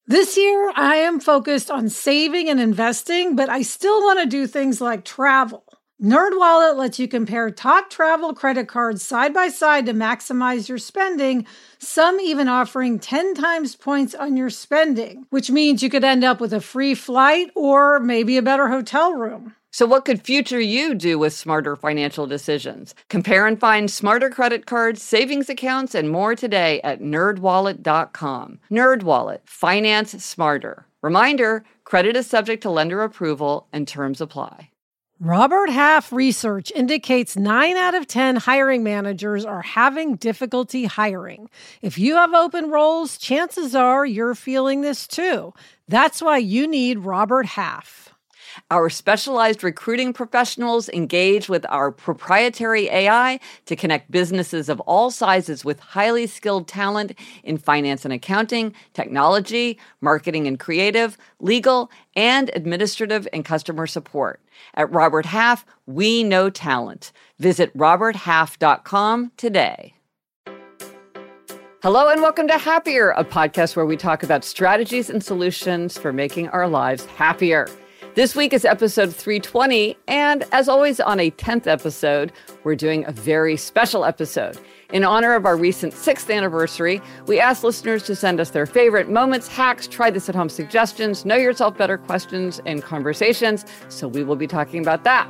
This year, I am focused on saving and investing, but I still want to do things like travel. NerdWallet lets you compare top travel credit cards side by side to maximize your spending, some even offering 10 times points on your spending, which means you could end up with a free flight or maybe a better hotel room. So what could future you do with smarter financial decisions? Compare and find smarter credit cards, savings accounts, and more today at nerdwallet.com. NerdWallet, finance smarter. Reminder, credit is subject to lender approval and terms apply. Robert Half research indicates 9 out of 10 hiring managers are having difficulty hiring. If you have open roles, chances are you're feeling this too. That's why you need Robert Half. Our specialized recruiting professionals engage with our proprietary AI to connect businesses of all sizes with highly skilled talent in finance and accounting, technology, marketing and creative, legal, and administrative and customer support. At Robert Half, we know talent. Visit roberthalf.com today. Hello and welcome to Happier, a podcast where we talk about strategies and solutions for making our lives happier. This week is episode 320, and as always on a 10th episode, we're doing a very special episode. In honor of our recent 6th anniversary, we asked listeners to send us their favorite moments, hacks, try this at home suggestions, know yourself better questions, and conversations, so we will be talking about that.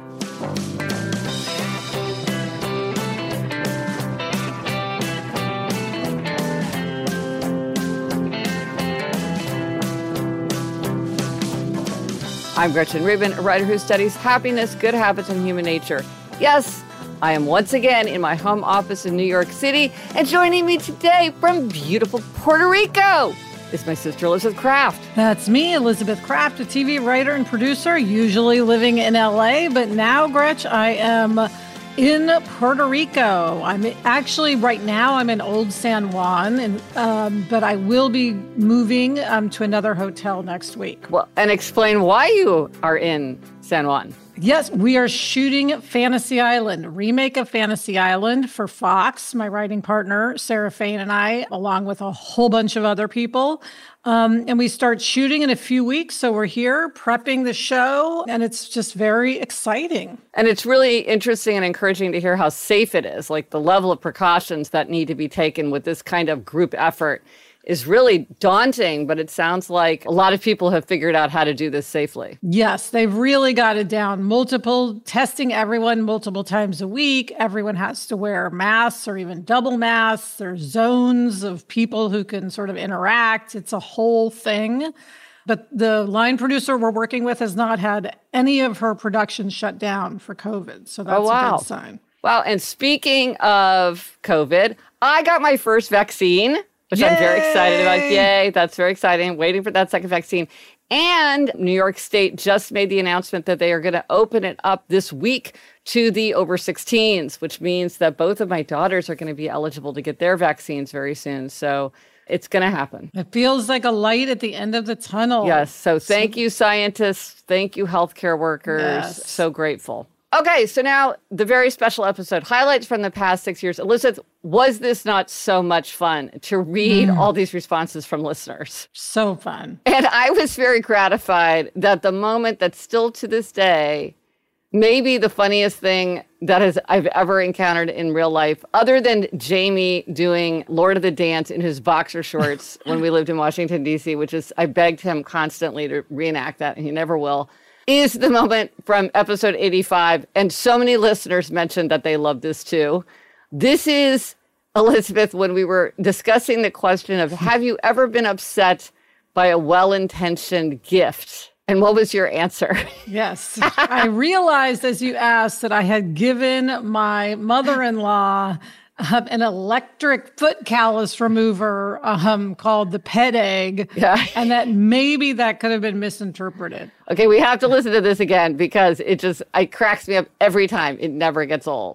I'm Gretchen Rubin, a writer who studies happiness, good habits, and human nature. Yes, I am once again in my home office in New York City, and joining me today from beautiful Puerto Rico is my sister Elizabeth Craft. That's me, Elizabeth Craft, a TV writer and producer, usually living in LA, but now, Gretch, I am in Puerto Rico. I'm actually, right now, I'm in Old San Juan, but I will be moving to another hotel next week. Well, and explain why you are in San Juan. Yes, we are shooting Fantasy Island, a remake of Fantasy Island for Fox, my writing partner, Sarah Fain, and I, along with a whole bunch of other people. And we start shooting in a few weeks. So we're here prepping the show, and it's just very exciting. And it's really interesting and encouraging to hear how safe it is, like the level of precautions that need to be taken with this kind of group effort is really daunting, but it sounds like a lot of people have figured out how to do this safely. Yes, they've really got it down. Testing everyone multiple times a week. Everyone has to wear masks or even double masks. There's zones of people who can sort of interact. It's a whole thing. But the line producer we're working with has not had any of her production shut down for COVID. So that's a good sign. Wow. And speaking of COVID, I got my first vaccine, which I'm very excited about. Yay, that's very exciting. Waiting for that second vaccine. And New York State just made the announcement that they are going to open it up this week to the over 16s, which means that both of my daughters are going to be eligible to get their vaccines very soon. So it's going to happen. It feels like a light at the end of the tunnel. Yes. So thank you, scientists. Thank you, healthcare workers. Yes. So grateful. Okay, so now the very special episode, highlights from the past 6 years. Elizabeth, was this not so much fun to read all these responses from listeners? So fun. And I was very gratified that the moment that still to this day, maybe the funniest thing that I've ever encountered in real life, other than Jamie doing Lord of the Dance in his boxer shorts when we lived in Washington, D.C., which is, I begged him constantly to reenact that, and he never will, is the moment from episode 85. And so many listeners mentioned that they love this too. This is, Elizabeth, when we were discussing the question of, have you ever been upset by a well-intentioned gift? And what was your answer? Yes. I realized as you asked that I had given my mother-in-law an electric foot callus remover called the Pet Egg, and that maybe that could have been misinterpreted. Okay, we have to listen to this again because it cracks me up every time. It never gets old.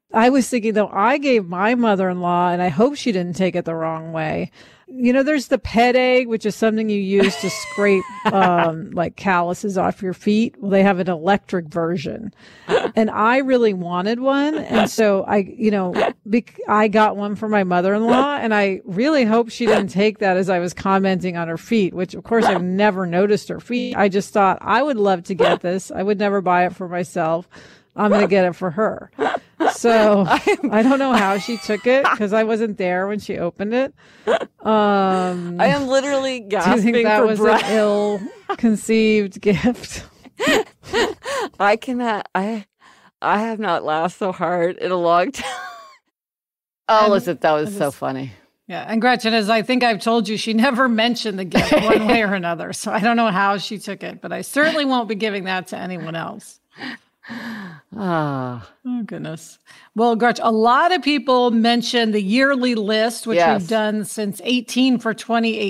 I was thinking, though, I gave my mother-in-law, and I hope she didn't take it the wrong way. There's the pet egg, which is something you use to scrape like calluses off your feet. Well, they have an electric version. And I really wanted one. And so I got one for my mother-in-law, and I really hope she didn't take that as I was commenting on her feet, which of course I've never noticed her feet. I just thought I would love to get this. I would never buy it for myself. I'm going to get it for her. So I don't know how she took it because I wasn't there when she opened it. I am literally gasping do you think that for was breath. an ill-conceived gift? I cannot. I have not laughed so hard in a long time. Oh, Elizabeth, that was so funny. Yeah, and Gretchen, as I think I've told you, she never mentioned the gift one way or another. So I don't know how she took it, but I certainly won't be giving that to anyone else. Oh, goodness. Well, Gretchen, a lot of people mentioned the yearly list, which we've done since 18 for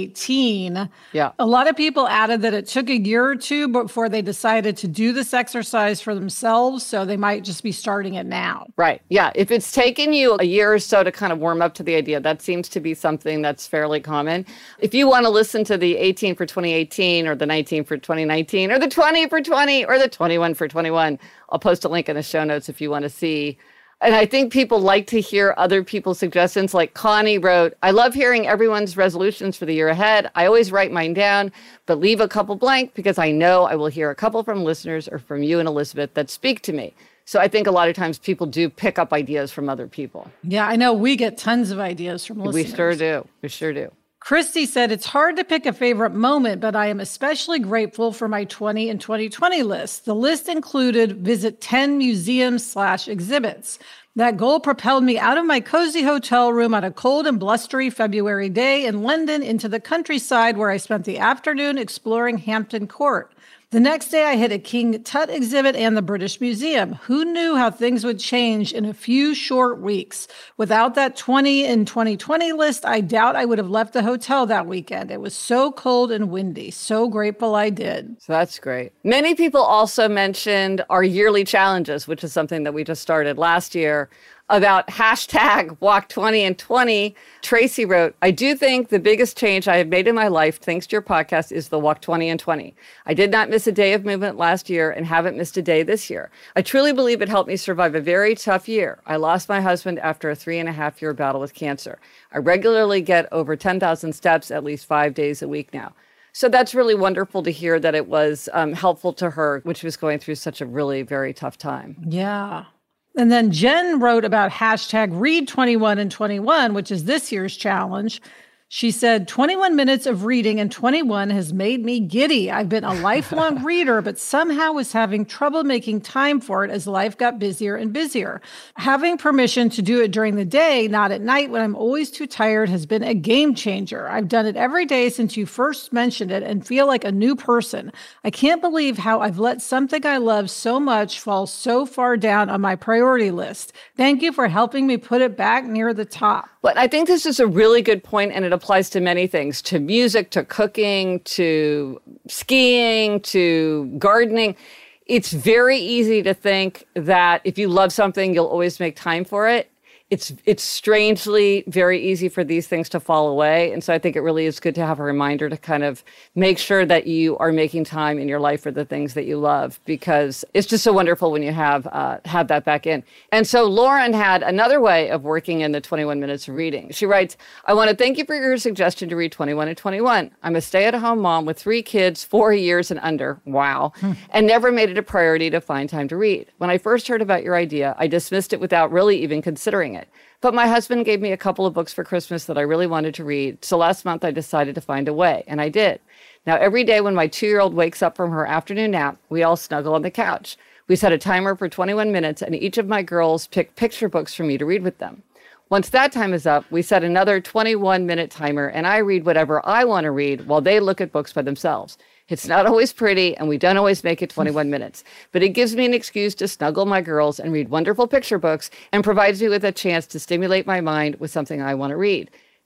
2018. Yeah. A lot of people added that it took a year or two before they decided to do this exercise for themselves. So they might just be starting it now. Right. Yeah. If it's taken you a year or so to kind of warm up to the idea, that seems to be something that's fairly common. If you want to listen to the 18 for 2018 or the 19 for 2019 or the 20 for 20 or the 21 for 21, I'll post a link in the show notes if you want to see. And I think people like to hear other people's suggestions. Like Connie wrote, I love hearing everyone's resolutions for the year ahead. I always write mine down, but leave a couple blank because I know I will hear a couple from listeners or from you and Elizabeth that speak to me. So I think a lot of times people do pick up ideas from other people. Yeah, I know we get tons of ideas from listeners. We sure do. We sure do. Christy said, it's hard to pick a favorite moment, but I am especially grateful for my 20 and 2020 list. The list included visit 10 museums/exhibits. That goal propelled me out of my cozy hotel room on a cold and blustery February day in London into the countryside where I spent the afternoon exploring Hampton Court. The next day, I hit a King Tut exhibit and the British Museum. Who knew how things would change in a few short weeks? Without that 20 and 2020 list, I doubt I would have left the hotel that weekend. It was so cold and windy. So grateful I did. So that's great. Many people also mentioned our yearly challenges, which is something that we just started last year. About hashtag Walk 20 and 20, Tracy wrote, I do think the biggest change I have made in my life, thanks to your podcast, is the Walk 20 and 20. I did not miss a day of movement last year and haven't missed a day this year. I truly believe it helped me survive a very tough year. I lost my husband after a 3.5-year battle with cancer. I regularly get over 10,000 steps at least 5 days a week now. So that's really wonderful to hear that it was helpful to her, which was going through such a really very tough time. Yeah. And then Jen wrote about hashtag read 21 and 21, which is this year's challenge. She said, 21 minutes of reading in 21 has made me giddy. I've been a lifelong reader, but somehow was having trouble making time for it as life got busier and busier. Having permission to do it during the day, not at night when I'm always too tired, has been a game changer. I've done it every day since you first mentioned it and feel like a new person. I can't believe how I've let something I love so much fall so far down on my priority list. Thank you for helping me put it back near the top. But I think this is a really good point, and it applies to many things, to music, to cooking, to skiing, to gardening. It's very easy to think that if you love something, you'll always make time for it. It's strangely very easy for these things to fall away. And so I think it really is good to have a reminder to kind of make sure that you are making time in your life for the things that you love, because it's just so wonderful when you have that back in. And so Lauren had another way of working in the 21 minutes of reading. She writes, I want to thank you for your suggestion to read 21 and 21. I'm a stay-at-home mom with 3 kids, 4 years and under. Wow. And never made it a priority to find time to read. When I first heard about your idea, I dismissed it without really even considering it. But my husband gave me a couple of books for Christmas that I really wanted to read. So last month I decided to find a way, and I did. Now every day when my 2-year-old wakes up from her afternoon nap, we all snuggle on the couch. We set a timer for 21 minutes, and each of my girls pick picture books for me to read with them. Once that time is up, we set another 21-minute timer, and I read whatever I want to read while they look at books by themselves. It's not always pretty, and we don't always make it 21 minutes, but it gives me an excuse to snuggle my girls and read wonderful picture books and provides me with a chance to stimulate my mind with something I want to read.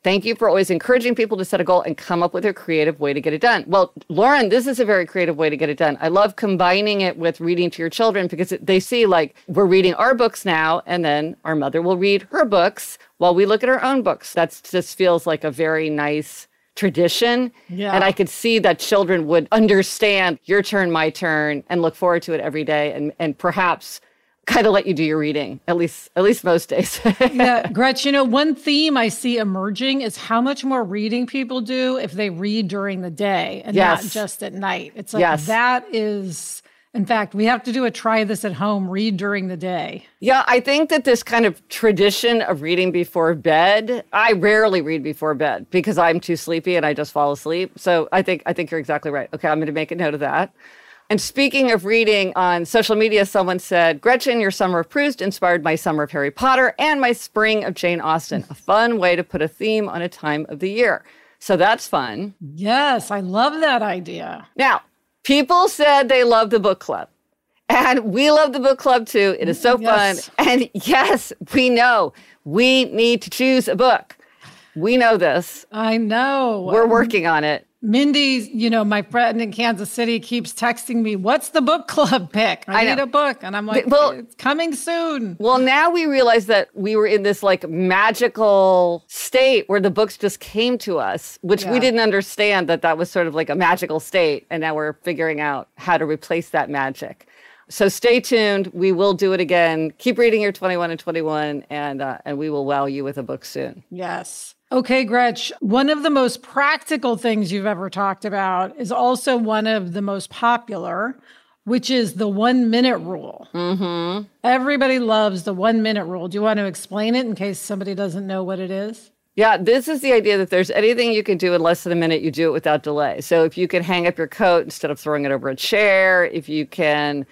Thank you for always encouraging people to set a goal and come up with a creative way to get it done. Well, Lauren, this is a very creative way to get it done. I love combining it with reading to your children because they see like we're reading our books now, and then our mother will read her books while we look at our own books. That just feels like a very nice tradition. Yeah. And I could see that children would understand your turn, my turn, and look forward to it every day and perhaps kind of let you do your reading, at least most days. Yeah, Gretch, one theme I see emerging is how much more reading people do if they read during the day and not just at night. It's like that is, in fact, we have to do a try this at home, read during the day. Yeah, I think that this kind of tradition of reading before bed, I rarely read before bed because I'm too sleepy and I just fall asleep. So I think you're exactly right. Okay, I'm going to make a note of that. And speaking of reading, on social media, someone said, Gretchen, your summer of Proust inspired my summer of Harry Potter and my spring of Jane Austen. A fun way to put a theme on a time of the year. So that's fun. Yes, I love that idea. Now, people said they love the book club. And we love the book club too. It is so fun. And yes, we know we need to choose a book. We know this. I know. We're working on it. Mindy, my friend in Kansas City keeps texting me, what's the book club pick? I need a book. And I'm like, it's coming soon. Well, now we realize that we were in this like magical state where the books just came to us, which we didn't understand that was sort of like a magical state. And now we're figuring out how to replace that magic. So stay tuned. We will do it again. Keep reading your 21 and 21, and we will wow you with a book soon. Yes. Okay, Gretch, one of the most practical things you've ever talked about is also one of the most popular, which is the 1 minute rule. Mm-hmm. Everybody loves the 1 minute rule. Do you want to explain it in case somebody doesn't know what it is? Yeah, this is the idea that there's anything you can do in less than a minute, you do it without delay. So if you can hang up your coat instead of throwing it over a chair, if you can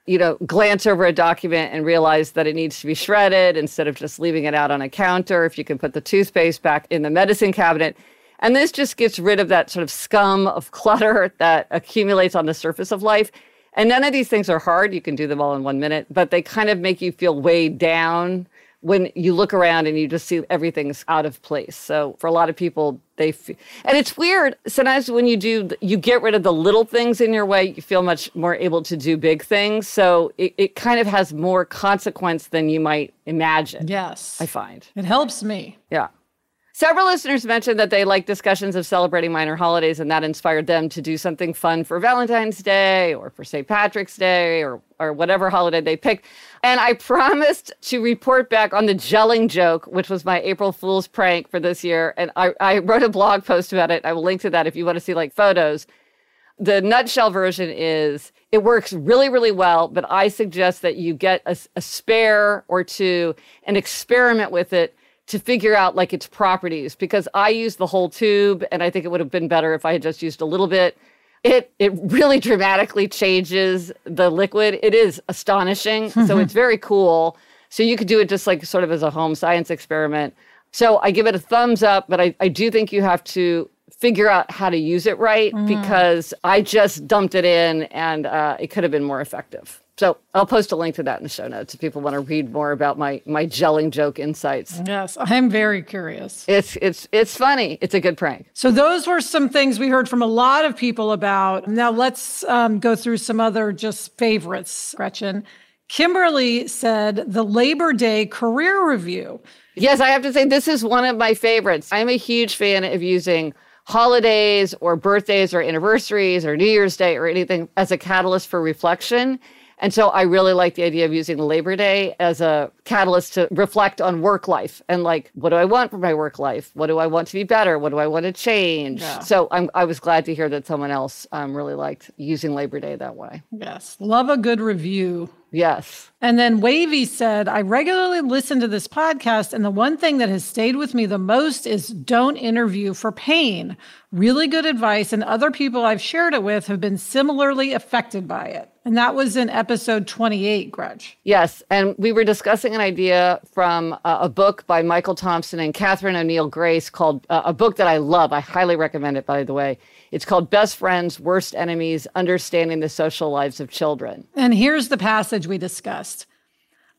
glance over a document and realize that it needs to be shredded instead of just leaving it out on a counter, if you can put the toothpaste back in the medicine cabinet. And this just gets rid of that sort of scum of clutter that accumulates on the surface of life. And none of these things are hard. You can do them all in 1 minute, but they kind of make you feel weighed down when you look around and you just see everything's out of place. So for a lot of people, and it's weird. Sometimes when you get rid of the little things in your way, you feel much more able to do big things. So it kind of has more consequence than you might imagine. Yes. I find. It helps me. Yeah. Several listeners mentioned that they like discussions of celebrating minor holidays, and that inspired them to do something fun for Valentine's Day or for St. Patrick's Day or whatever holiday they picked. And I promised to report back on the gelling joke, which was my April Fool's prank for this year. And I wrote a blog post about it. I will link to that if you want to see like photos. The nutshell version is it works really, really well, but I suggest that you get a spare or two and experiment with it to figure out like its properties, because I used the whole tube and I think it would have been better if I had just used a little bit. It really dramatically changes the liquid. It is astonishing. So it's very cool. So you could do it just like sort of as a home science experiment. So I give it a thumbs up, but I do think you have to figure out how to use it right, because I just dumped it in and it could have been more effective. So I'll post a link to that in the show notes if people want to read more about my gelling joke insights. Yes, I'm very curious. It's funny. It's a good prank. So those were some things we heard from a lot of people about. Now let's go through some other just favorites, Gretchen. Kimberly said the Labor Day career review. Yes, I have to say this is one of my favorites. I'm a huge fan of using holidays or birthdays or anniversaries or New Year's Day or anything as a catalyst for reflection. And so I really like the idea of using Labor Day as a catalyst to reflect on work life and like, what do I want for my work life? What do I want to be better? What do I want to change? Yeah. So I was glad to hear that someone else really liked using Labor Day that way. Yes. Love a good review. Yes. And then Wavy said, I regularly listen to this podcast, and the one thing that has stayed with me the most is don't interview for pain. Really good advice, and other people I've shared it with have been similarly affected by it. And that was in episode 28, Gretch. Yes, and we were discussing an idea from a book by Michael Thompson and Catherine O'Neill Grace called, a book that I love. I highly recommend it, by the way. It's called Best Friends, Worst Enemies, Understanding the Social Lives of Children. And here's the passage we discussed.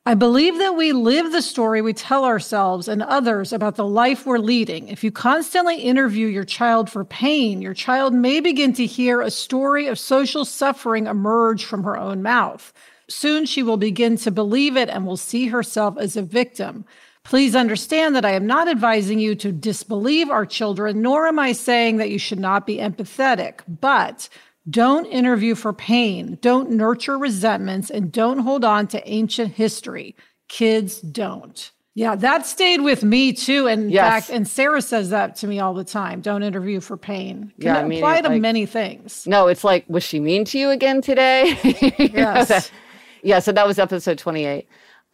I believe that we live the story we tell ourselves and others about the life we're leading. If you constantly interview your child for pain, your child may begin to hear a story of social suffering emerge from her own mouth. Soon she will begin to believe it and will see herself as a victim. Please understand that I am not advising you to disbelieve our children, nor am I saying that you should not be empathetic, but don't interview for pain, don't nurture resentments, and don't hold on to ancient history. Kids don't. Yeah, that stayed with me too. And in fact, and Sarah says that to me all the time. Don't interview for pain. Can apply to many things. No, it's like, was she mean to you again today? Yes. Yeah, so that was episode 28.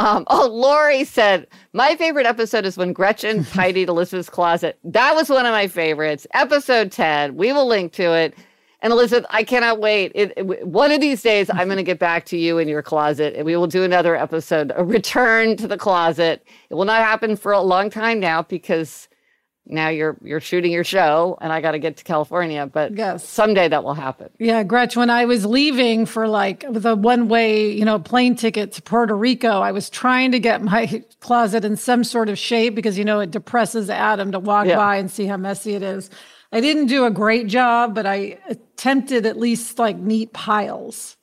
Lori said, my favorite episode is when Gretchen tidied Elizabeth's closet. That was one of my favorites. Episode 10. We will link to it. And Elizabeth, I cannot wait. One of these days, I'm going to get back to you in your closet, and we will do another episode, a return to the closet. It will not happen for a long time now because now you're shooting your show, and I got to get to California. But someday that will happen. Yeah, Gretch, when I was leaving for with a one-way, plane ticket to Puerto Rico, I was trying to get my closet in some sort of shape because, it depresses Adam to walk by and see how messy it is. I didn't do a great job, but I attempted at least neat piles.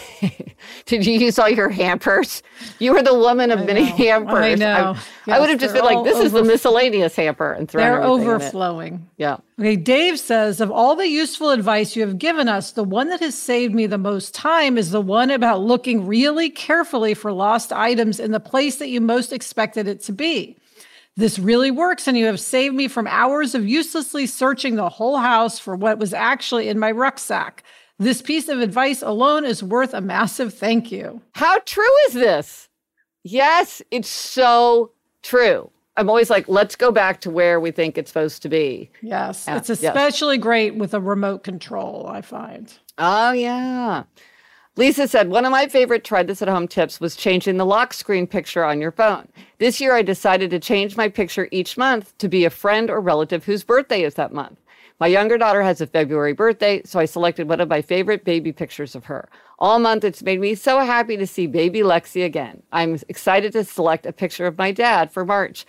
Did you use all your hampers? You were the woman of many hampers. I know. I would have just been like, this is the miscellaneous hamper and thrown everything overflowing. In it. Yeah. Okay, Dave says, of all the useful advice you have given us, the one that has saved me the most time is the one about looking really carefully for lost items in the place that you most expected it to be. This really works, and you have saved me from hours of uselessly searching the whole house for what was actually in my rucksack. This piece of advice alone is worth a massive thank you. How true is this? Yes, it's so true. I'm always like, let's go back to where we think it's supposed to be. Yes, it's especially great with a remote control, I find. Oh, yeah. Lisa said, one of my favorite try this at home tips was changing the lock screen picture on your phone. This year, I decided to change my picture each month to be a friend or relative whose birthday is that month. My younger daughter has a February birthday, so I selected one of my favorite baby pictures of her. All month, it's made me so happy to see baby Lexi again. I'm excited to select a picture of my dad for March.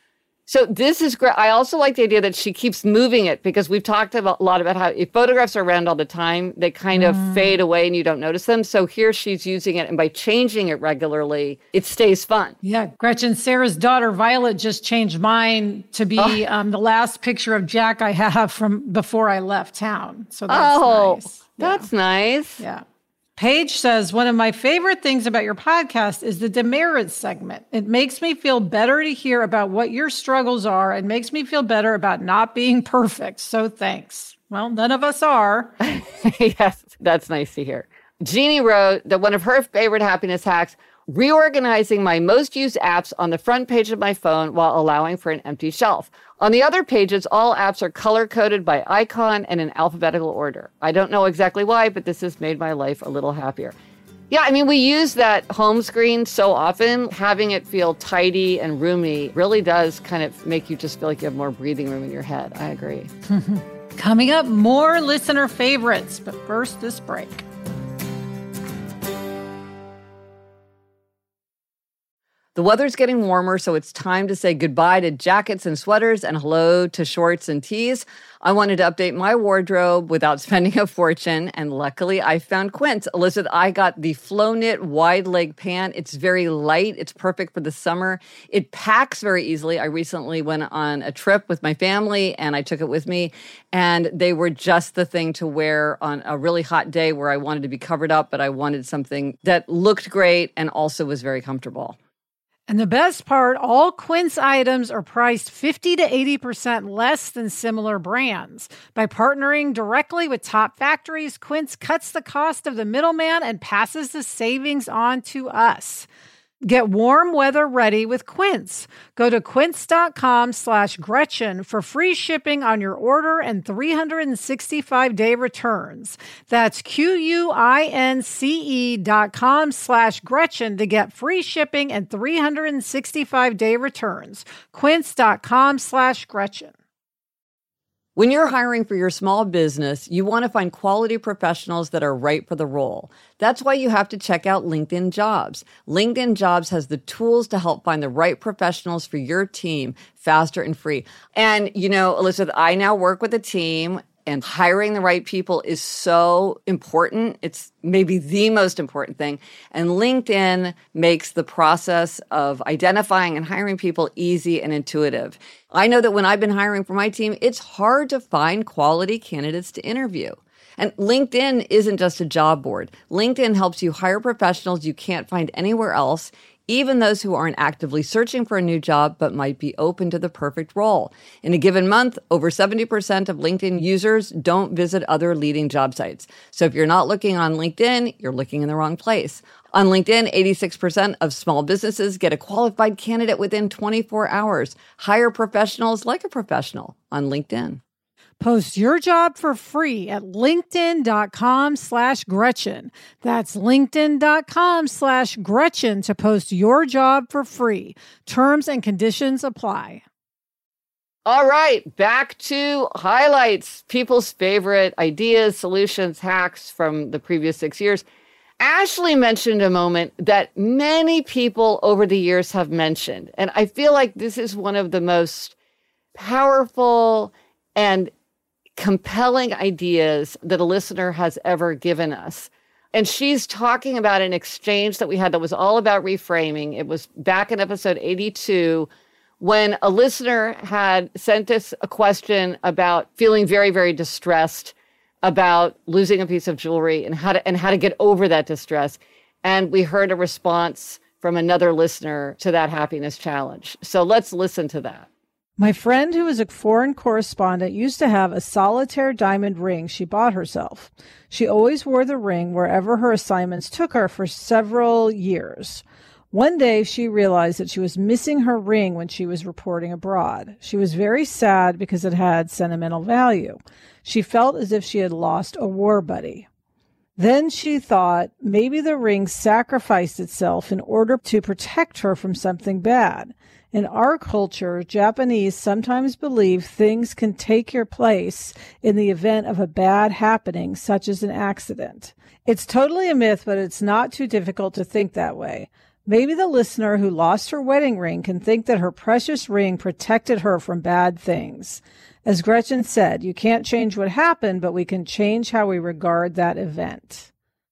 So this is great. I also like the idea that she keeps moving it because we've talked a lot about how if photographs are around all the time, they kind of fade away and you don't notice them. So here she's using it, and by changing it regularly, it stays fun. Yeah, Gretchen, Sarah's daughter Violet just changed mine to be the last picture of Jack I have from before I left town. So that's nice. That's nice. Yeah. Paige says, one of my favorite things about your podcast is the demerits segment. It makes me feel better to hear about what your struggles are and makes me feel better about not being perfect. So thanks. Well, none of us are. Yes, that's nice to hear. Jeannie wrote that one of her favorite happiness hacks, reorganizing my most used apps on the front page of my phone while allowing for an empty shelf. On the other pages, all apps are color-coded by icon and in alphabetical order. I don't know exactly why, but this has made my life a little happier. Yeah, I mean, we use that home screen so often. Having it feel tidy and roomy really does kind of make you just feel like you have more breathing room in your head. I agree. Coming up, more listener favorites, but first, this break. The weather's getting warmer, so it's time to say goodbye to jackets and sweaters and hello to shorts and tees. I wanted to update my wardrobe without spending a fortune, and luckily I found Quince. Elizabeth, I got the Flow Knit wide leg pant. It's very light. It's perfect for the summer. It packs very easily. I recently went on a trip with my family, and I took it with me, and they were just the thing to wear on a really hot day where I wanted to be covered up, but I wanted something that looked great and also was very comfortable. And the best part, all Quince items are priced 50 to 80% less than similar brands. By partnering directly with top factories, Quince cuts the cost of the middleman and passes the savings on to us. Get warm weather ready with Quince. Go to quince.com/Gretchen for free shipping on your order and 365-day returns. That's QUINCE.com/Gretchen to get free shipping and 365-day returns. Quince.com/Gretchen. When you're hiring for your small business, you want to find quality professionals that are right for the role. That's why you have to check out LinkedIn Jobs. LinkedIn Jobs has the tools to help find the right professionals for your team faster and free. And, you know, Elizabeth, I now work with a team, and hiring the right people is so important. It's maybe the most important thing. And LinkedIn makes the process of identifying and hiring people easy and intuitive. I know that when I've been hiring for my team, it's hard to find quality candidates to interview. And LinkedIn isn't just a job board. LinkedIn helps you hire professionals you can't find anywhere else, even those who aren't actively searching for a new job but might be open to the perfect role. In a given month, over 70% of LinkedIn users don't visit other leading job sites. So if you're not looking on LinkedIn, you're looking in the wrong place. On LinkedIn, 86% of small businesses get a qualified candidate within 24 hours. Hire professionals like a professional on LinkedIn. Post your job for free at linkedin.com/Gretchen. That's linkedin.com/Gretchen to post your job for free. Terms and conditions apply. All right, back to highlights, people's favorite ideas, solutions, hacks from the previous 6 years. Ashley mentioned a moment that many people over the years have mentioned. And I feel like this is one of the most powerful and compelling ideas that a listener has ever given us. And she's talking about an exchange that we had that was all about reframing. It was back in episode 82 when a listener had sent us a question about feeling very, very distressed about losing a piece of jewelry and how to get over that distress. And we heard a response from another listener to that happiness challenge. So let's listen to that. My friend, who is a foreign correspondent, used to have a solitaire diamond ring she bought herself. She always wore the ring wherever her assignments took her for several years. One day, she realized that she was missing her ring when she was reporting abroad. She was very sad because it had sentimental value. She felt as if she had lost a war buddy. Then she thought maybe the ring sacrificed itself in order to protect her from something bad. In our culture, Japanese sometimes believe things can take your place in the event of a bad happening, such as an accident. It's totally a myth, but it's not too difficult to think that way. Maybe the listener who lost her wedding ring can think that her precious ring protected her from bad things. As Gretchen said, you can't change what happened, but we can change how we regard that event.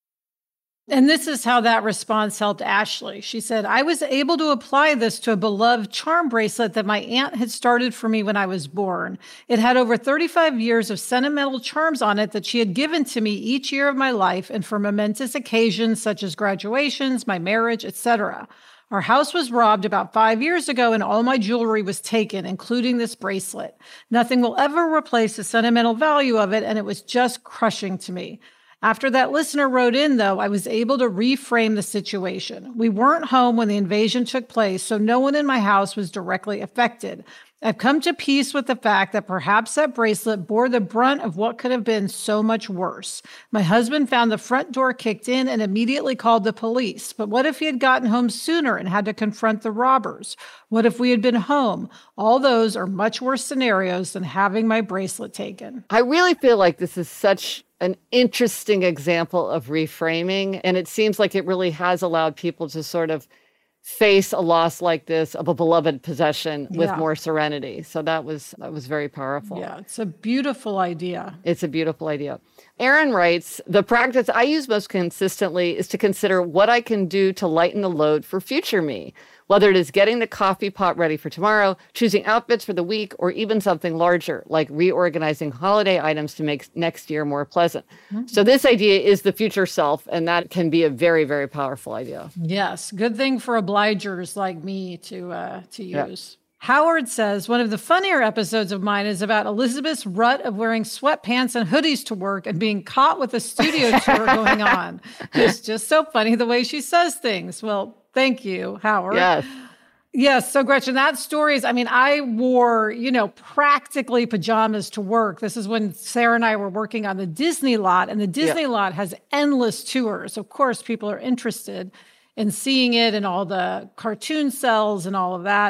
And this is how that response helped Ashley. She said, I was able to apply this to a beloved charm bracelet that my aunt had started for me when I was born. It had over 35 years of sentimental charms on it that she had given to me each year of my life and for momentous occasions such as graduations, my marriage, etc. Our house was robbed about 5 years ago and all my jewelry was taken, including this bracelet. Nothing will ever replace the sentimental value of it, and it was just crushing to me. After that listener wrote in, though, I was able to reframe the situation. We weren't home when the invasion took place, so no one in my house was directly affected. I've come to peace with the fact that perhaps that bracelet bore the brunt of what could have been so much worse. My husband found the front door kicked in and immediately called the police. But what if he had gotten home sooner and had to confront the robbers? What if we had been home? All those are much worse scenarios than having my bracelet taken. I really feel like this is such an interesting example of reframing. And it seems like it really has allowed people to sort of face a loss like this of a beloved possession with more serenity. So that was very powerful. Yeah, it's a beautiful idea. It's a beautiful idea. Aaron writes, the practice I use most consistently is to consider what I can do to lighten the load for future me, whether it is getting the coffee pot ready for tomorrow, choosing outfits for the week, or even something larger, like reorganizing holiday items to make next year more pleasant. Mm-hmm. So this idea is the future self, and that can be a very, very powerful idea. Yes, good thing for obligers like me to use. Howard says, one of the funnier episodes of mine is about Elizabeth's rut of wearing sweatpants and hoodies to work and being caught with a studio tour going on. It's just so funny the way she says things. Well, thank you, Howard. Yes. Yes. So Gretchen, that story is, I wore, practically pajamas to work. This is when Sarah and I were working on the Disney lot, and the Disney lot has endless tours. Of course, people are interested in seeing it and all the cartoon cells and all of that.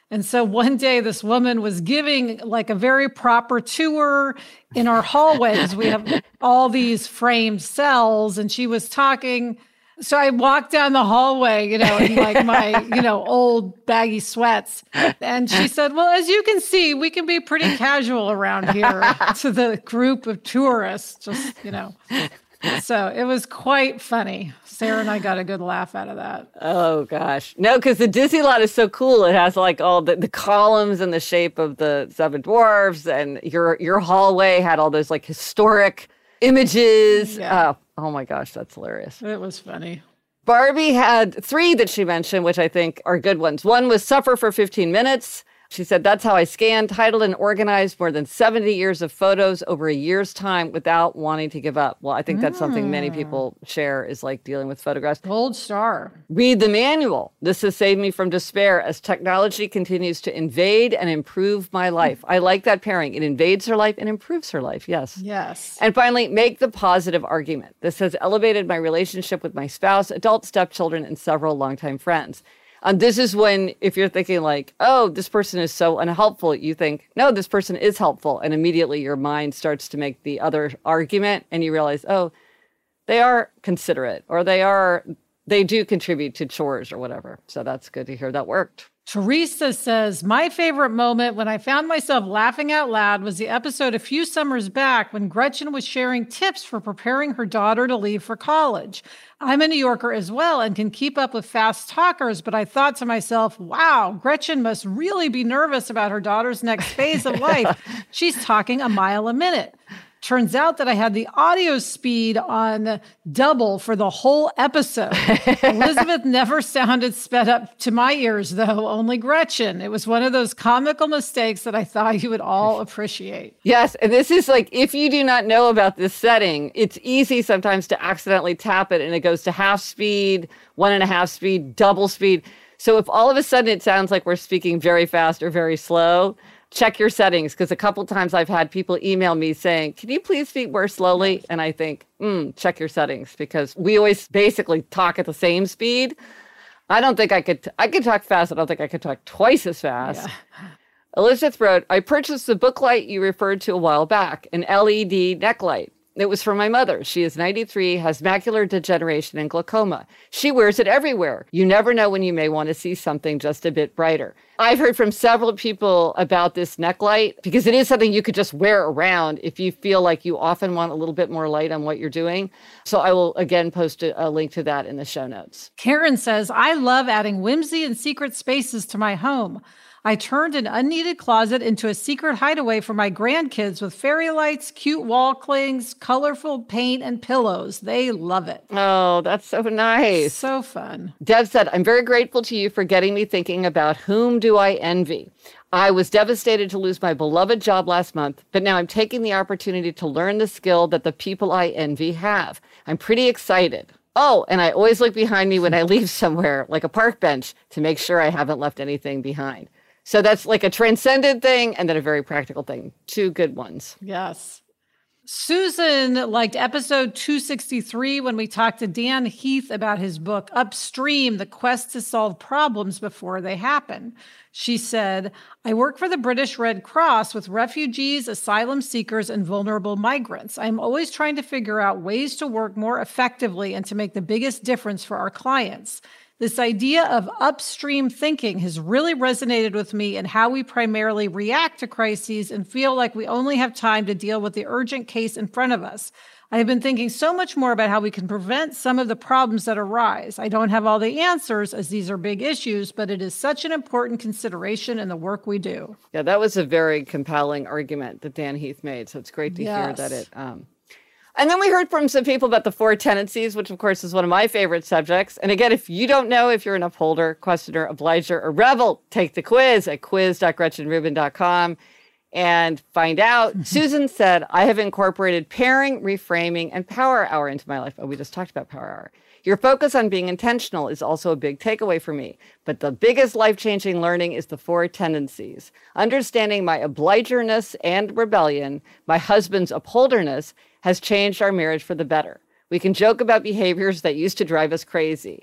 And so one day this woman was giving like a very proper tour in our hallways. We have all these framed cells, and she was talking. So I walked down the hallway, in like my, old baggy sweats. And she said, well, as you can see, we can be pretty casual around here to the group of tourists, So it was quite funny. Sarah and I got a good laugh out of that. Oh, gosh. No, because the Disney lot is so cool. It has like all the columns in the shape of the Seven Dwarfs, and your hallway had all those like historic images. Yeah. Oh my gosh, that's hilarious. It was funny. Barbie had 3 that she mentioned, which I think are good ones. One was suffer for 15 minutes. She said, that's how I scanned, titled, and organized more than 70 years of photos over a year's time without wanting to give up. Well, I think that's something many people share, is like dealing with photographs. Gold star. Read the manual. This has saved me from despair as technology continues to invade and improve my life. I like that pairing. It invades her life and improves her life. Yes. Yes. And finally, make the positive argument. This has elevated my relationship with my spouse, adult stepchildren, and several longtime friends. This is when, if you're thinking like, oh, this person is so unhelpful, you think, no, this person is helpful. And immediately your mind starts to make the other argument, and you realize, oh, they are considerate, or they do contribute to chores or whatever. So that's good to hear that worked. Teresa says, my favorite moment when I found myself laughing out loud was the episode a few summers back when Gretchen was sharing tips for preparing her daughter to leave for college. I'm a New Yorker as well and can keep up with fast talkers, but I thought to myself, wow, Gretchen must really be nervous about her daughter's next phase of life. She's talking a mile a minute. Turns out that I had the audio speed on double for the whole episode. Elizabeth never sounded sped up to my ears, though, only Gretchen. It was one of those comical mistakes that I thought you would all appreciate. Yes, and this is like, if you do not know about this setting, it's easy sometimes to accidentally tap it and it goes to half speed, 1.5 speed, double speed. So if all of a sudden it sounds like we're speaking very fast or very slow, check your settings, because a couple of times I've had people email me saying, can you please speak more slowly? And I think, check your settings, because we always basically talk at the same speed. I don't think I could talk fast. I don't think I could talk twice as fast. Yeah. Elizabeth wrote, I purchased the book light you referred to a while back, an LED neck light. It was for my mother. She is 93, has macular degeneration and glaucoma. She wears it everywhere. You never know when you may want to see something just a bit brighter. I've heard from several people about this neck light, because it is something you could just wear around if you feel like you often want a little bit more light on what you're doing. So I will, again, post a link to that in the show notes. Karen says, I love adding whimsy and secret spaces to my home. I turned an unneeded closet into a secret hideaway for my grandkids with fairy lights, cute wall clings, colorful paint, and pillows. They love it. Oh, that's so nice. So fun. Deb said, I'm very grateful to you for getting me thinking about whom do I envy. I was devastated to lose my beloved job last month, but now I'm taking the opportunity to learn the skill that the people I envy have. I'm pretty excited. Oh, and I always look behind me when I leave somewhere, like a park bench, to make sure I haven't left anything behind. So that's like a transcendent thing and then a very practical thing. 2 good ones. Yes. Susan liked episode 263 when we talked to Dan Heath about his book, Upstream, The Quest to Solve Problems Before They Happen. She said, I work for the British Red Cross with refugees, asylum seekers, and vulnerable migrants. I'm always trying to figure out ways to work more effectively and to make the biggest difference for our clients. This idea of upstream thinking has really resonated with me in how we primarily react to crises and feel like we only have time to deal with the urgent case in front of us. I have been thinking so much more about how we can prevent some of the problems that arise. I don't have all the answers, as these are big issues, but it is such an important consideration in the work we do. Yeah, that was a very compelling argument that Dan Heath made. So it's great to hear that it... And then we heard from some people about the 4 tendencies, which, of course, is one of my favorite subjects. And again, if you don't know if you're an upholder, questioner, obliger, or rebel, take the quiz at quiz.gretchenrubin.com and find out. Susan said, I have incorporated pairing, reframing, and power hour into my life. Oh, we just talked about power hour. Your focus on being intentional is also a big takeaway for me. But the biggest life-changing learning is the 4 tendencies. Understanding my obligerness and rebellion, my husband's upholderness, has changed our marriage for the better. We can joke about behaviors that used to drive us crazy.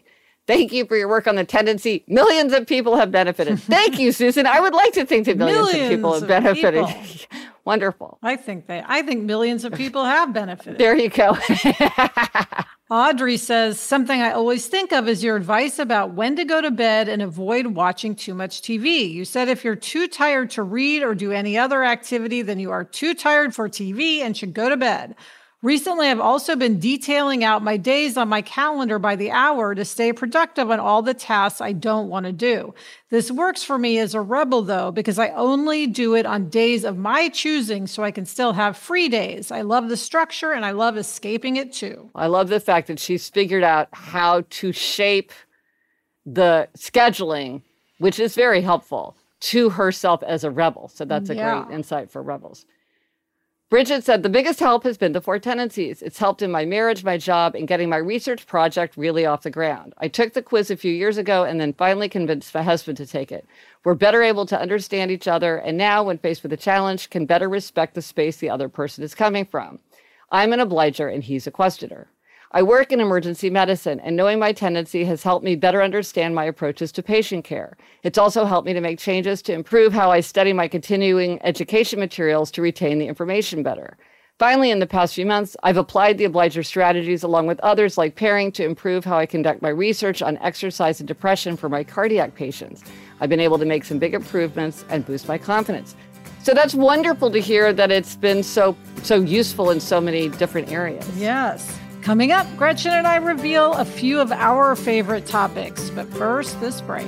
Thank you for your work on the tendency. Millions of people have benefited. Thank you, Susan. I would like to think that millions of people have benefited. Wonderful. I think millions of people have benefited. There you go. Audrey says, something I always think of is your advice about when to go to bed and avoid watching too much TV. You said if you're too tired to read or do any other activity, then you are too tired for TV and should go to bed. Recently, I've also been detailing out my days on my calendar by the hour to stay productive on all the tasks I don't want to do. This works for me as a rebel, though, because I only do it on days of my choosing so I can still have free days. I love the structure and I love escaping it, too. I love the fact that she's figured out how to shape the scheduling, which is very helpful, to herself as a rebel. So that's a great insight for rebels. Bridget said, the biggest help has been the 4 tendencies. It's helped in my marriage, my job, and getting my research project really off the ground. I took the quiz a few years ago and then finally convinced my husband to take it. We're better able to understand each other, and now, when faced with a challenge, can better respect the space the other person is coming from. I'm an obliger, and he's a questioner. I work in emergency medicine, and knowing my tendency has helped me better understand my approaches to patient care. It's also helped me to make changes to improve how I study my continuing education materials to retain the information better. Finally, in the past few months, I've applied the obliger strategies along with others like pairing to improve how I conduct my research on exercise and depression for my cardiac patients. I've been able to make some big improvements and boost my confidence. So that's wonderful to hear that it's been so useful in so many different areas. Yes. Coming up, Gretchen and I reveal a few of our favorite topics. But first, this break.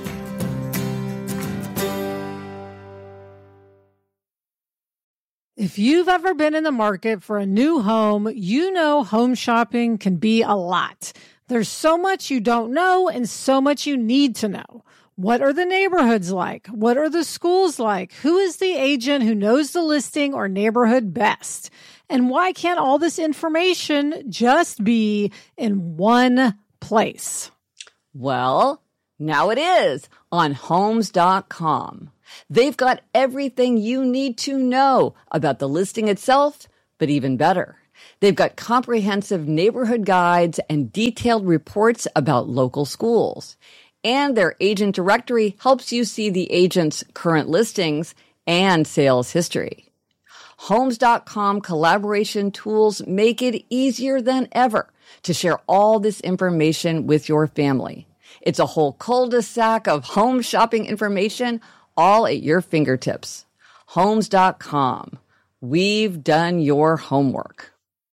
If you've ever been in the market for a new home, you know home shopping can be a lot. There's so much you don't know and so much you need to know. What are the neighborhoods like? What are the schools like? Who is the agent who knows the listing or neighborhood best? And why can't all this information just be in one place? Well, now it is on Homes.com. They've got everything you need to know about the listing itself, but even better. They've got comprehensive neighborhood guides and detailed reports about local schools. And their agent directory helps you see the agent's current listings and sales history. Homes.com collaboration tools make it easier than ever to share all this information with your family. It's a whole cul-de-sac of home shopping information all at your fingertips. Homes.com. We've done your homework.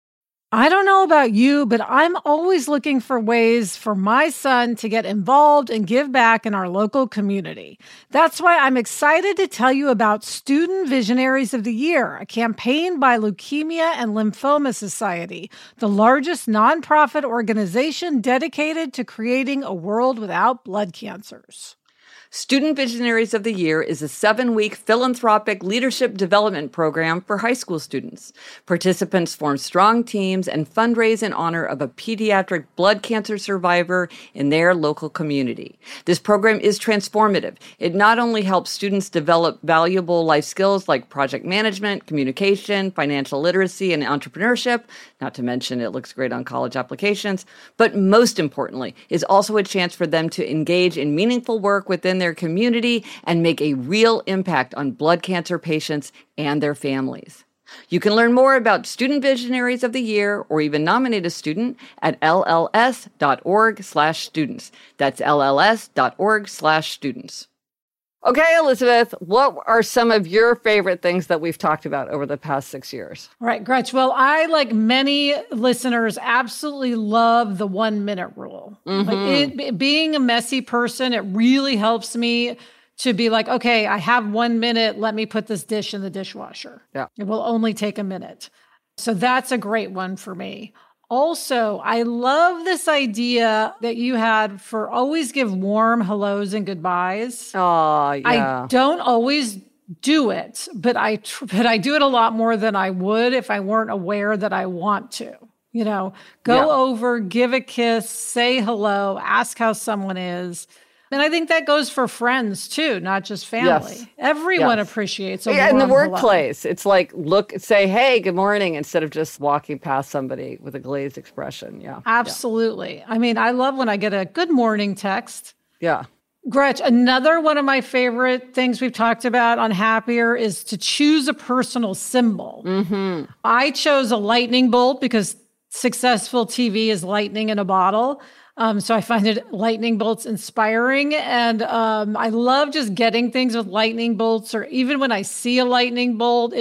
I don't know about you, but I'm always looking for ways for my son to get involved and give back in our local community. That's why I'm excited to tell you about Student Visionaries of the Year, a campaign by Leukemia and Lymphoma Society, the largest nonprofit organization dedicated to creating a world without blood cancers. Student Visionaries of the Year is a 7-week philanthropic leadership development program for high school students. Participants form strong teams and fundraise in honor of a pediatric blood cancer survivor in their local community. This program is transformative. It not only helps students develop valuable life skills like project management, communication, financial literacy, and entrepreneurship, not to mention it looks great on college applications, but most importantly, is also a chance for them to engage in meaningful work within their community and make a real impact on blood cancer patients and their families. You can learn more about Student Visionaries of the Year or even nominate a student at lls.org/students. That's lls.org/students. Okay, Elizabeth, what are some of your favorite things that we've talked about over the past 6 years? All right, Gretch. Well, I, like many listeners, absolutely love the 1-minute rule. Mm-hmm. Like being a messy person, it really helps me to be like, okay, I have 1 minute. Let me put this dish in the dishwasher. Yeah. It will only take a minute. So that's a great one for me. Also, I love this idea that you had for always give warm hellos and goodbyes. Oh, yeah. I don't always do it, but I do it a lot more than I would if I weren't aware that I want to. You know, go over, give a kiss, say hello, ask how someone is. And I think that goes for friends too, not just family. Yes. Everyone Yes. appreciates a Yeah, in the warm workplace, it's like say, hey, good morning, instead of just walking past somebody with a glazed expression. Yeah. Absolutely. I mean, I love when I get a good morning text. Yeah. Gretch, another one of my favorite things we've talked about on Happier is to choose a personal symbol. Mm-hmm. I chose a lightning bolt because successful TV is lightning in a bottle. So I find lightning bolts inspiring. And I love just getting things with lightning bolts, or even when I see a lightning bolt,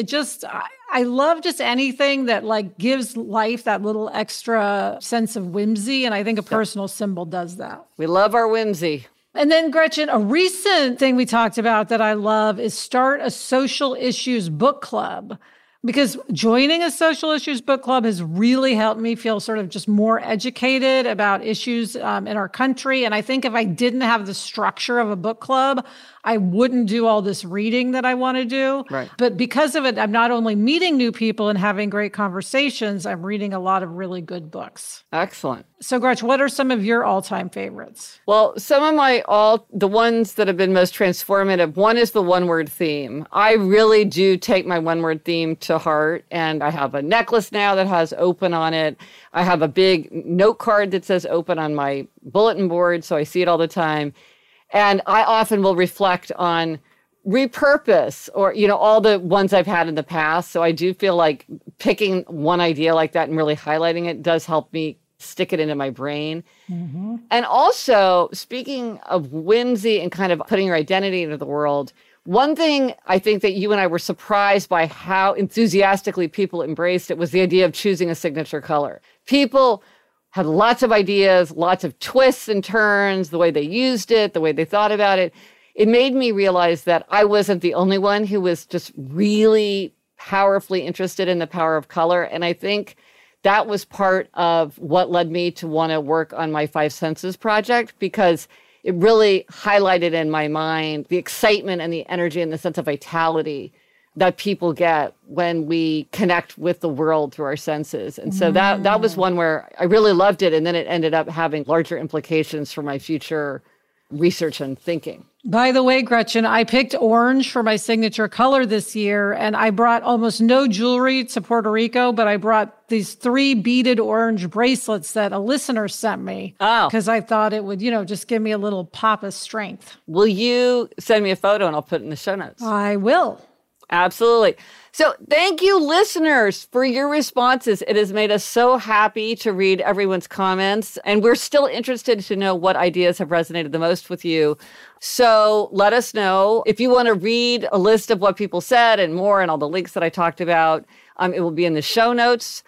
I love just anything that like gives life that little extra sense of whimsy. And I think a personal symbol does that. We love our whimsy. And then, Gretchen, a recent thing we talked about that I love is start a social issues book club. Because joining a social issues book club has really helped me feel sort of just more educated about issues in our country. And I think if I didn't have the structure of a book club, I wouldn't do all this reading that I want to do. Right. But because of it, I'm not only meeting new people and having great conversations, I'm reading a lot of really good books. Excellent. So, Gretch, what are some of your all-time favorites? Well, some of the ones that have been most transformative, one is the one-word theme. I really do take my one-word theme to heart, and I have a necklace now that has open on it. I have a big note card that says open on my bulletin board, so I see it all the time. And I often will reflect on repurpose or, all the ones I've had in the past. So I do feel like picking one idea like that and really highlighting it does help me stick it into my brain. Mm-hmm. And also, speaking of whimsy and kind of putting your identity into the world, one thing I think that you and I were surprised by how enthusiastically people embraced it was the idea of choosing a signature color. People had lots of ideas, lots of twists and turns, the way they used it, the way they thought about it. It made me realize that I wasn't the only one who was just really powerfully interested in the power of color. And I think that was part of what led me to want to work on my Five Senses project, because it really highlighted in my mind the excitement and the energy and the sense of vitality that people get when we connect with the world through our senses. And so that was one where I really loved it. And then it ended up having larger implications for my future research and thinking. By the way, Gretchen, I picked orange for my signature color this year, and I brought almost no jewelry to Puerto Rico, but I brought these 3 beaded orange bracelets that a listener sent me. Oh. Because I thought it would, just give me a little pop of strength. Will you send me a photo and I'll put it in the show notes? I will. Absolutely. So thank you, listeners, for your responses. It has made us so happy to read everyone's comments, and we're still interested to know what ideas have resonated the most with you. So let us know. If you want to read a list of what people said and more and all the links that I talked about, it will be in the show notes,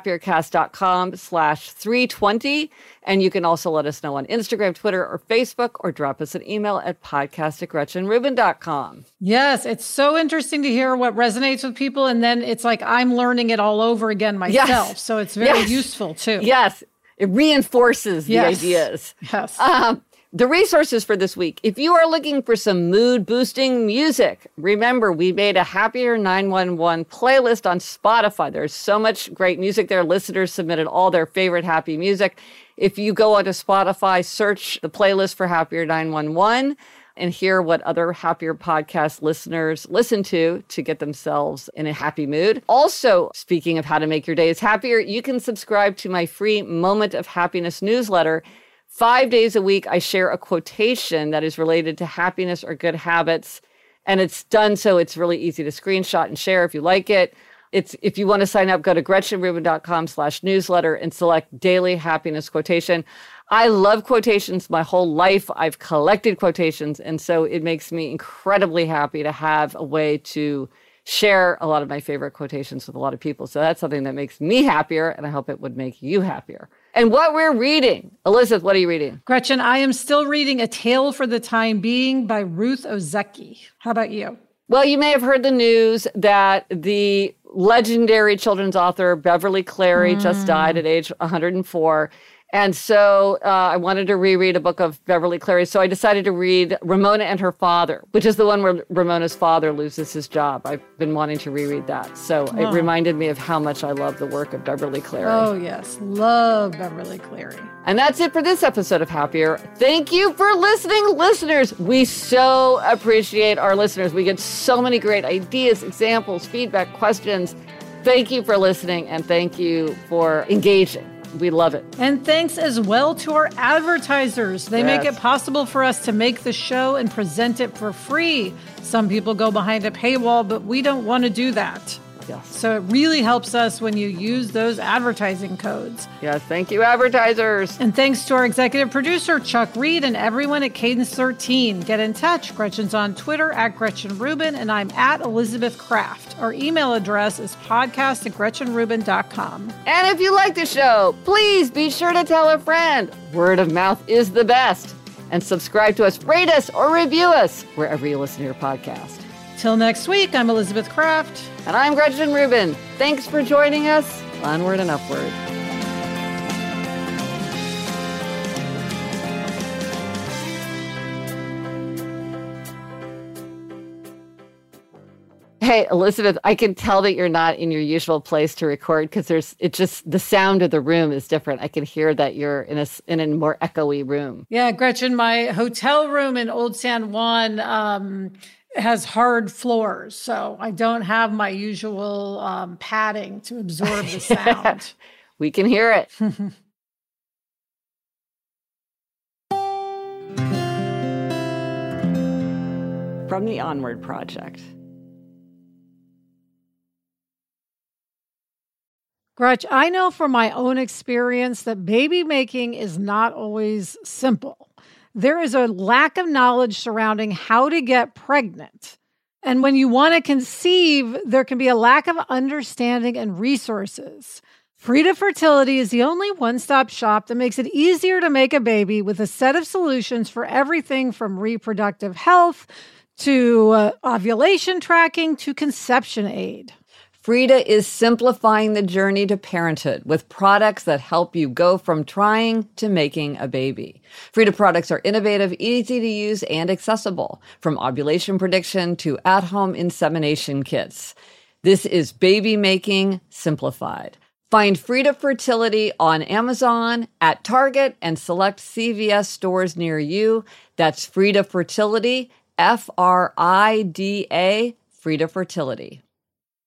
happiercast.com/320. And you can also let us know on Instagram, Twitter, or Facebook, or drop us an email at podcast@gretchenrubin.com. Yes, it's so interesting to hear what resonates with people. And then it's like I'm learning it all over again myself. Yes. So it's very useful too. Yes, it reinforces the ideas. Yes. The resources for this week. If you are looking for some mood-boosting music, remember, we made a Happier 911 playlist on Spotify. There's so much great music there. Listeners submitted all their favorite happy music. If you go onto Spotify, search the playlist for Happier 911 and hear what other Happier podcast listeners listen to get themselves in a happy mood. Also, speaking of how to make your days happier, you can subscribe to my free Moment of Happiness newsletter. 5 days a week, I share a quotation that is related to happiness or good habits. And it's done so it's really easy to screenshot and share if you like it. If you want to sign up, go to GretchenRubin.com/newsletter and select Daily Happiness Quotation. I love quotations my whole life. I've collected quotations. And so it makes me incredibly happy to have a way to share a lot of my favorite quotations with a lot of people. So that's something that makes me happier, and I hope it would make you happier. And what we're reading. Elizabeth, what are you reading? Gretchen, I am still reading A Tale for the Time Being by Ruth Ozeki. How about you? Well, you may have heard the news that the legendary children's author Beverly Cleary just died at age 104. And so I wanted to reread a book of Beverly Cleary. So I decided to read Ramona and Her Father, which is the one where Ramona's father loses his job. I've been wanting to reread that. So it reminded me of how much I love the work of Beverly Cleary. Oh, yes. Love Beverly Cleary. And that's it for this episode of Happier. Thank you for listening, listeners. We so appreciate our listeners. We get so many great ideas, examples, feedback, questions. Thank you for listening, and thank you for engaging. We love it. And thanks as well to our advertisers. They make it possible for us to make the show and present it for free. Some people go behind a paywall, but we don't want to do that. Yes. So it really helps us when you use those advertising codes. Yes, thank you, advertisers. And thanks to our executive producer, Chuck Reed, and everyone at Cadence 13. Get in touch. Gretchen's on Twitter at Gretchen Rubin, and I'm at Elizabeth Kraft. Our email address is podcast@GretchenRubin.com. And if you like the show, please be sure to tell a friend. Word of mouth is the best. And subscribe to us, rate us, or review us wherever you listen to your podcast. Till next week, I'm Elizabeth Kraft. And I'm Gretchen Rubin. Thanks for joining us. Onward and upward. Hey, Elizabeth, I can tell that you're not in your usual place to record because the sound of the room is different. I can hear that you're in a more echoey room. Yeah, Gretchen, my hotel room in Old San Juan has hard floors, so I don't have my usual padding to absorb the sound. We can hear it. From the Onward Project. Gretch, I know from my own experience that baby making is not always simple. There is a lack of knowledge surrounding how to get pregnant. And when you want to conceive, there can be a lack of understanding and resources. Frida Fertility is the only one-stop shop that makes it easier to make a baby with a set of solutions for everything from reproductive health to ovulation tracking to conception aid. Frida is simplifying the journey to parenthood with products that help you go from trying to making a baby. Frida products are innovative, easy to use, and accessible, from ovulation prediction to at-home insemination kits. This is baby making simplified. Find Frida Fertility on Amazon, at Target, and select CVS stores near you. That's Frida Fertility, Frida, Frida Fertility.